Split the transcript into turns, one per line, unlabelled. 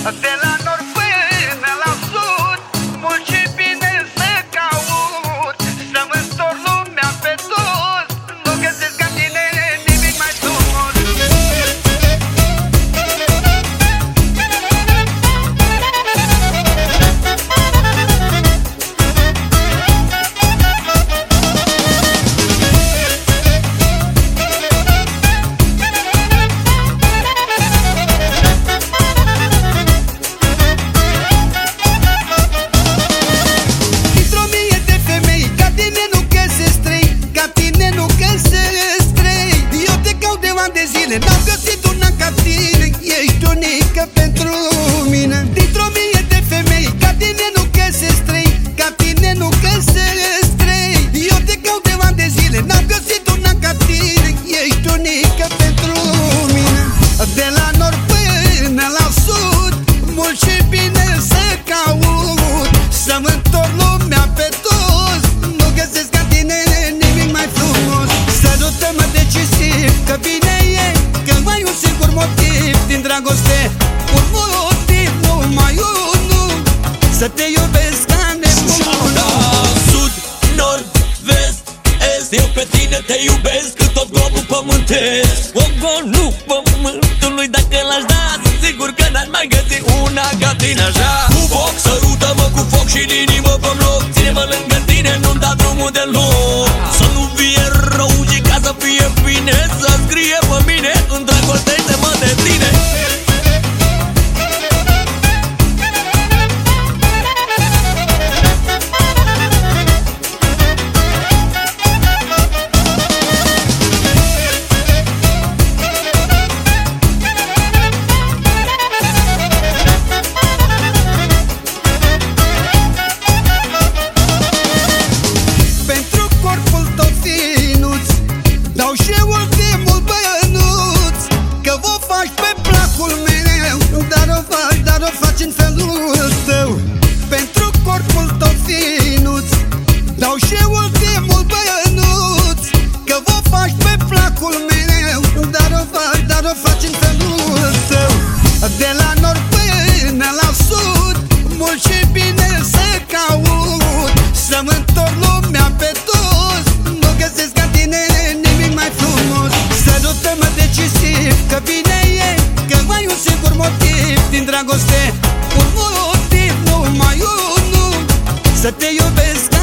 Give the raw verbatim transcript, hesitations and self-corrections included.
De la nord până la sud, mult și bine să caut, să-mi întorc lumea pe dos, nu găsesc ca tine nimic mai frumos.
N-am găsit una ca tine, ești unică pentru mine. Dintr-o mie de femei, ca tine nu găsesc trei, ca tine nu găsesc trei. Eu te caut de ani de zile, n-am găsit una ca tine, ești unică pentru mine. De la nord până la sud, mult și bine să caut, să-mi întorc lumea pe dos, nu găsesc ca tine nimic mai frumos. Sărută-mă decisiv, că bine e, că mai un singur motiv din dragoste, un motiv, numai unul, să te iubesc ca nebunul.
Sud, nord, vest, est, eu pe tine te iubesc cât tot globul pământesc. Ogonul pământului, dacă l-aș da, sunt sigur că n-aș mai găsi una ca tine așa. Cu foc, sărută-mă cu foc și în inimă pe-mi loc, ține-mă lângă tine, nu-mi da drumul deloc. Să nu fie rău și ca să fie bine, să scrie pe mine, îndrăgostește-mă de tine.
Dau și ultimul bănuț, că vă faci pe placul meu, dar o faci, dar o faci în felul tău. Pentru corpul tău finuț, dau și ultimul bănuț, că vă faci pe placul meu, dar o faci, dar o faci în felul tău. De la nord până la sud, mult și bine să caut, să-mi întorc lumea pe dos, nu găsesc ca tine nimic mai frumos. Sărută-mă decisiv, că bine e, că mai un singur motiv din dragoste, un motiv, numai unul, să te iubesc